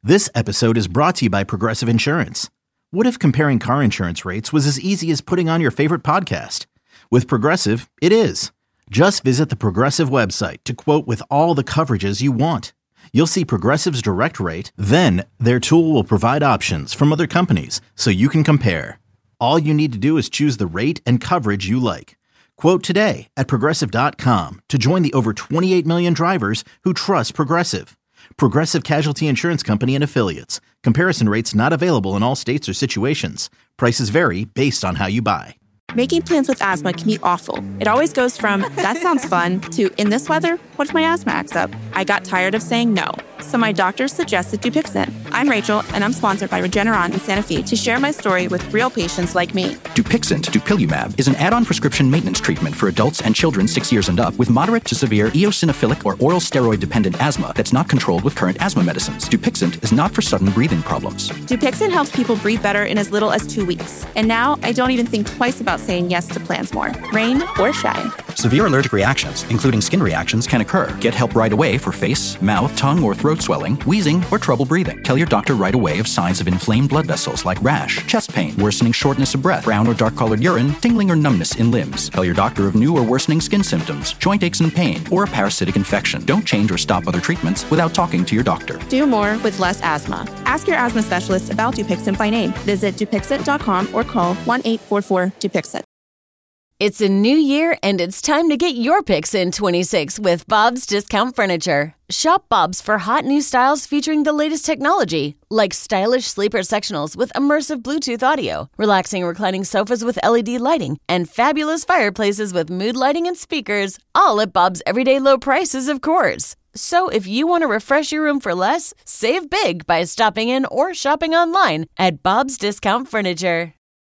This episode is brought to you by Progressive Insurance. What if comparing car insurance rates was as easy as putting on your favorite podcast? With Progressive, it is. Just visit the Progressive website to quote with all the coverages you want. You'll see Progressive's direct rate, then their tool will provide options from other companies so you can compare. All you need to do is choose the rate and coverage you like. Quote today at Progressive.com to join the over 28 million drivers who trust Progressive. Progressive Casualty Insurance Company and Affiliates. Comparison rates not available in all states or situations. Prices vary based on how you buy. Making plans with asthma can be awful. It always goes from, that sounds fun, to, in this weather, what if my asthma acts up? I got tired of saying no, so my doctor suggested Dupixent. I'm Rachel, and I'm sponsored by Regeneron in Santa Fe to share my story with real patients like me. Dupixent, dupilumab, is an add-on prescription maintenance treatment for adults and children 6 years and up with moderate to severe eosinophilic or oral steroid-dependent asthma that's not controlled with current asthma medicines. Dupixent is not for sudden breathing problems. Dupixent helps people breathe better in as little as 2 weeks. And now, I don't even think twice about saying yes to plans more, rain or shine. Severe allergic reactions, including skin reactions, can occur. Get help right away for face, mouth, tongue, or throat swelling, wheezing, or trouble breathing. Tell your doctor right away of signs of inflamed blood vessels like rash, chest pain, worsening shortness of breath, brown or dark-colored urine, tingling or numbness in limbs. Tell your doctor of new or worsening skin symptoms, joint aches and pain, or a parasitic infection. Don't change or stop other treatments without talking to your doctor. Do more with less asthma. Ask your asthma specialist about Dupixent by name. Visit Dupixent.com or call 1-844-DUPIXENT. It's a new year, and it's time to get your picks in 26 with Bob's Discount Furniture. Shop Bob's for hot new styles featuring the latest technology, like stylish sleeper sectionals with immersive Bluetooth audio, relaxing reclining sofas with LED lighting, and fabulous fireplaces with mood lighting and speakers, all at Bob's everyday low prices, of course. So if you want to refresh your room for less, save big by stopping in or shopping online at Bob's Discount Furniture.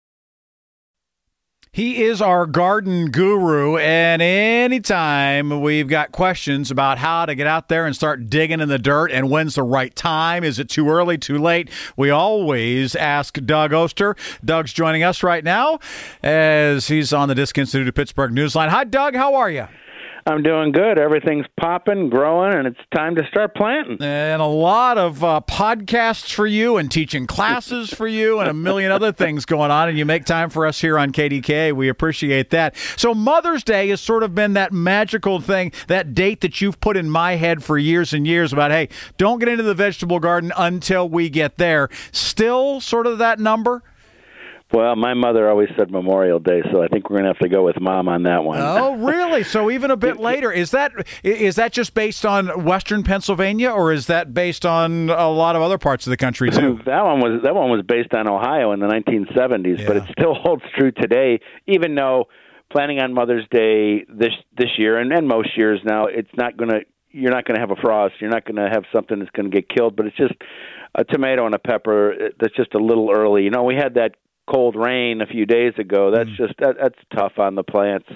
He is our garden guru, and anytime we've got questions about how to get out there and start digging in the dirt and when's the right time, is it too early, too late, we always ask Doug Oster. Doug's joining us right now as he's on the Disc Institute of Pittsburgh Newsline. Hi, Doug. How are you? I'm doing good. Everything's popping, growing, and it's time to start planting. And a lot of podcasts for you and teaching classes for you and a million other things going on, and you make time for us here on KDKA. We appreciate that. So Mother's Day has sort of been that magical thing, that date that you've put in my head for years and years about, hey, don't get into the vegetable garden until we get there. Still sort of that number? Well, my mother always said Memorial Day, so I think we're going to have to go with Mom on that one. Oh, really? So even a bit later. Is that just based on Western Pennsylvania, or is that based on a lot of other parts of the country, too? That one was based on Ohio in the 1970s, Yeah. but it still holds true today, even though planning on Mother's Day this year, and most years now, you're not going to have a frost. You're not going to have something that's going to get killed, but it's just a tomato and a pepper that's just a little early. You know, we had that cold rain a few days ago. That's that's tough on the plants.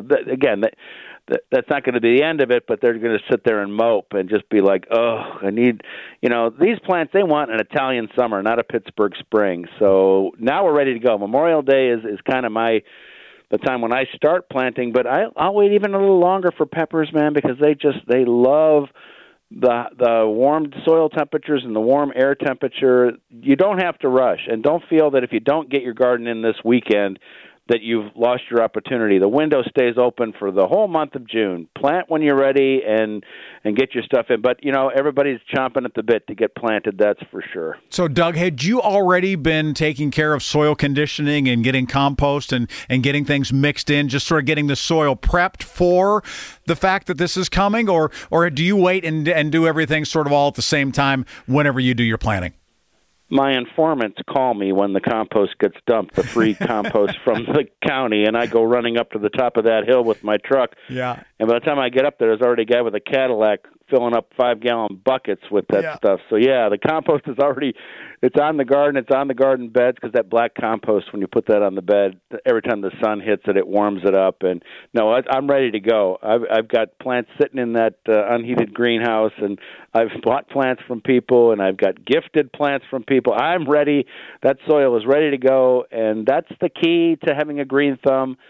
That's not going to be the end of it, but they're going to sit there and mope and just be like, oh, I need, these plants, they want an Italian summer, not a Pittsburgh spring. So now we're ready to go. Memorial Day is kind of the time when I start planting, but I'll wait even a little longer for peppers, man, because they love the warm soil temperatures and the warm air temperature. You don't have to rush, and don't feel that if you don't get your garden in this weekend that you've lost your opportunity. The window stays open for the whole month of June. Plant when you're ready and get your stuff in. But, everybody's chomping at the bit to get planted, that's for sure. So, Doug, had you already been taking care of soil conditioning and getting compost and getting things mixed in, just sort of getting the soil prepped for the fact that this is coming? Or do you wait and do everything sort of all at the same time whenever you do your planting? My informants call me when the compost gets dumped, the free compost from the county, and I go running up to the top of that hill with my truck. Yeah. And by the time I get up there, there's already a guy with a Cadillac filling up 5-gallon buckets with that stuff. So, the compost is already, it's on the garden. It's on the garden beds because that black compost, when you put that on the bed, every time the sun hits it, it warms it up. And, no, I'm ready to go. I've got plants sitting in that unheated greenhouse, and I've bought plants from people, and I've got gifted plants from people. I'm ready. That soil is ready to go, and that's the key to having a green thumb.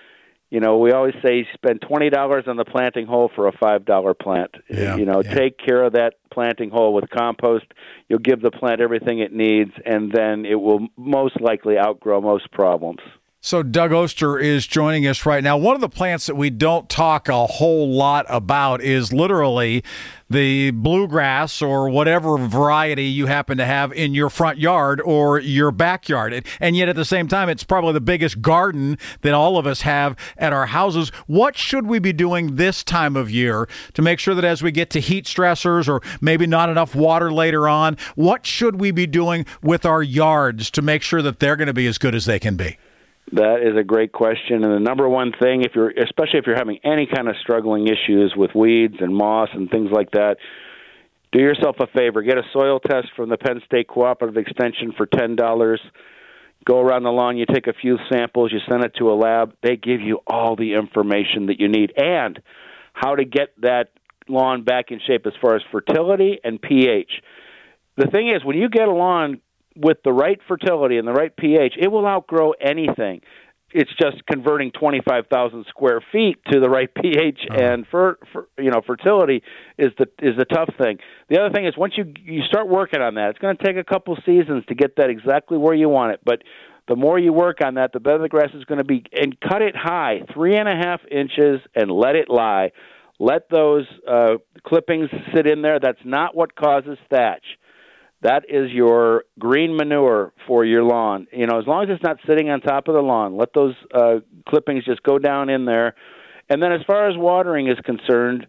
You know, we always say spend $20 on the planting hole for a $5 plant. Take care of that planting hole with compost. You'll give the plant everything it needs, and then it will most likely outgrow most problems. So Doug Oster is joining us right now. One of the plants that we don't talk a whole lot about is literally the bluegrass or whatever variety you happen to have in your front yard or your backyard. And yet at the same time, it's probably the biggest garden that all of us have at our houses. What should we be doing this time of year to make sure that as we get to heat stressors or maybe not enough water later on, what should we be doing with our yards to make sure that they're going to be as good as they can be? That is a great question, and the number one thing, especially if you're having any kind of struggling issues with weeds and moss and things like that, do yourself a favor. Get a soil test from the Penn State Cooperative Extension for $10. Go around the lawn, you take a few samples, you send it to a lab. They give you all the information that you need and how to get that lawn back in shape as far as fertility and pH. The thing is, when you get a lawn with the right fertility and the right pH, it will outgrow anything. It's just converting 25,000 square feet to the right pH and fertility is the tough thing. The other thing is once you start working on that, it's going to take a couple seasons to get that exactly where you want it. But the more you work on that, the better the grass is going to be. And cut it high, 3.5 inches, and let it lie. Let those clippings sit in there. That's not what causes thatch. That is your green manure for your lawn. You know, as long as it's not sitting on top of the lawn, let those clippings just go down in there. And then as far as watering is concerned,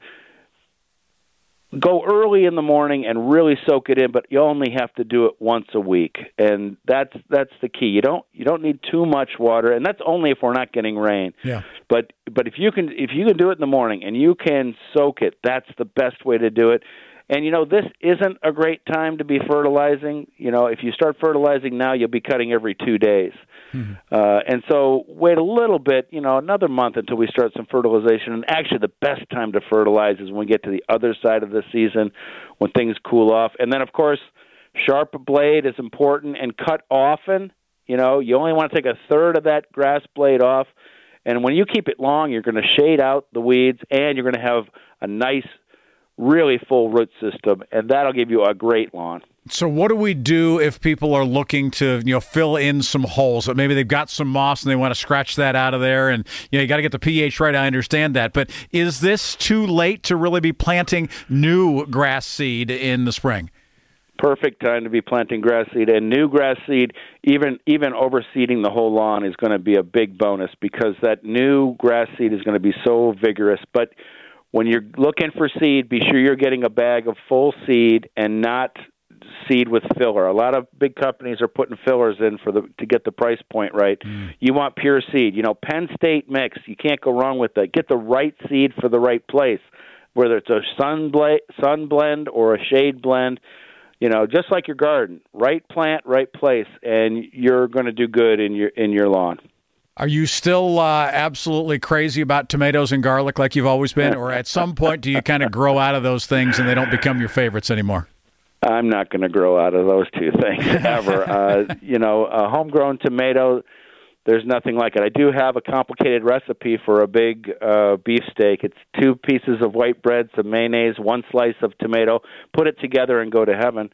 go early in the morning and really soak it in, but you only have to do it once a week. And that's the key. You don't need too much water, and that's only if we're not getting rain. Yeah. But if you can do it in the morning and you can soak it, that's the best way to do it. And, you know, this isn't a great time to be fertilizing. You know, if you start fertilizing now, you'll be cutting every 2 days. Mm-hmm. And so wait a little bit, you know, another month until we start some fertilization. And actually the best time to fertilize is when we get to the other side of the season, when things cool off. And then, of course, sharp blade is important and cut often. You know, you only want to take a third of that grass blade off. And when you keep it long, you're going to shade out the weeds and you're going to have a nice, really full root system, and that'll give you a great lawn. So what do we do if people are looking to, you know, fill in some holes? Maybe they've got some moss and they want to scratch that out of there, and you got to get the pH right. I understand that, but is this too late to really be planting new grass seed in the spring? Perfect time to be planting grass seed, and new grass seed, even overseeding the whole lawn is going to be a big bonus because that new grass seed is going to be so vigorous. But when you're looking for seed, be sure you're getting a bag of full seed and not seed with filler. A lot of big companies are putting fillers in to get the price point right. You want pure seed. You know, Penn State mix, you can't go wrong with that. Get the right seed for the right place, whether it's a sun blend or a shade blend. You know, just like your garden, right plant, right place, and you're going to do good in your lawn. Are you still absolutely crazy about tomatoes and garlic like you've always been, or at some point do you kind of grow out of those things and they don't become your favorites anymore? I'm not going to grow out of those two things ever. You know, a homegrown tomato, there's nothing like it. I do have a complicated recipe for a big beefsteak. It's 2 pieces of white bread, some mayonnaise, 1 slice of tomato. Put it together and go to heaven.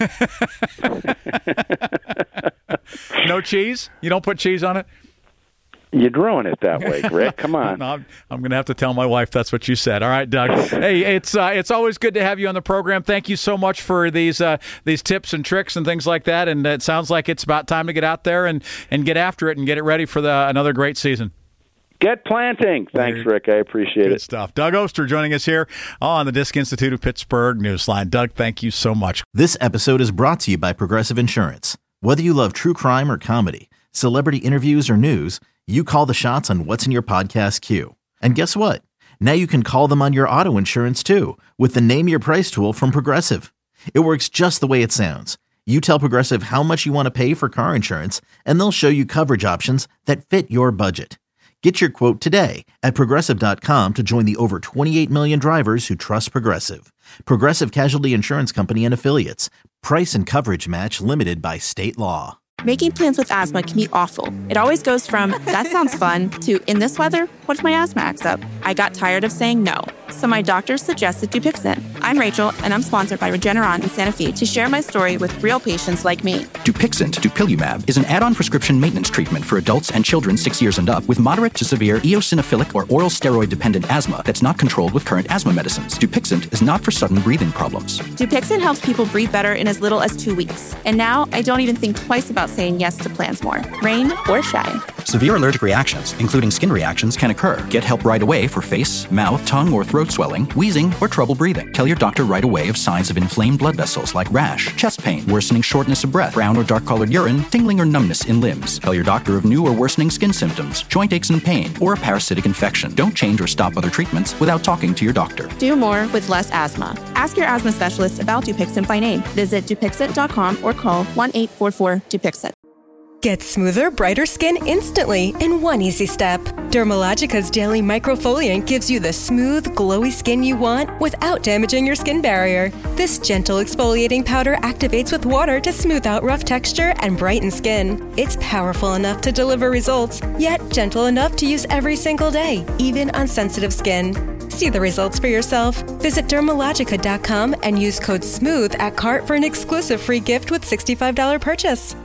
No cheese? You don't put cheese on it? You'd ruin it that way, Rick. Come on. No, I'm going to have to tell my wife that's what you said. All right, Doug. Hey, it's always good to have you on the program. Thank you so much for these tips and tricks and things like that. And it sounds like it's about time to get out there and get after it and get it ready for another great season. Get planting. Thanks, Rick. I appreciate it. Good stuff. Doug Oster joining us here on the Disc Institute of Pittsburgh Newsline. Doug, thank you so much. This episode is brought to you by Progressive Insurance. Whether you love true crime or comedy, celebrity interviews or news, you call the shots on what's in your podcast queue. And guess what? Now you can call them on your auto insurance too with the Name Your Price tool from Progressive. It works just the way it sounds. You tell Progressive how much you want to pay for car insurance, and they'll show you coverage options that fit your budget. Get your quote today at Progressive.com to join the over 28 million drivers who trust Progressive. Progressive Casualty Insurance Company and Affiliates. Price and coverage match limited by state law. Making plans with asthma can be awful. It always goes from, that sounds fun, to, in this weather, what if my asthma acts up? I got tired of saying no, so my doctor suggested Dupixent. I'm Rachel, and I'm sponsored by Regeneron in Santa Fe to share my story with real patients like me. Dupixent, dupilumab, is an add-on prescription maintenance treatment for adults and children 6 years and up with moderate to severe eosinophilic or oral steroid-dependent asthma that's not controlled with current asthma medicines. Dupixent is not for sudden breathing problems. Dupixent helps people breathe better in as little as 2 weeks. And now I don't even think twice about saying yes to plans more, rain or shine. Severe allergic reactions, including skin reactions, can occur. Get help right away for face, mouth, tongue, or throat swelling, wheezing, or trouble breathing. Tell your doctor right away of signs of inflamed blood vessels like rash, chest pain, worsening shortness of breath, brown or dark-colored urine, tingling or numbness in limbs. Tell your doctor of new or worsening skin symptoms, joint aches and pain, or a parasitic infection. Don't change or stop other treatments without talking to your doctor. Do more with less asthma. Ask your asthma specialist about Dupixent by name. Visit Dupixent.com or call 1-844-DUPIXENT. Get smoother, brighter skin instantly in one easy step. Dermalogica's Daily Microfoliant gives you the smooth, glowy skin you want without damaging your skin barrier. This gentle exfoliating powder activates with water to smooth out rough texture and brighten skin. It's powerful enough to deliver results, yet gentle enough to use every single day, even on sensitive skin. See the results for yourself. Visit Dermalogica.com and use code SMOOTH at cart for an exclusive free gift with $65 purchase.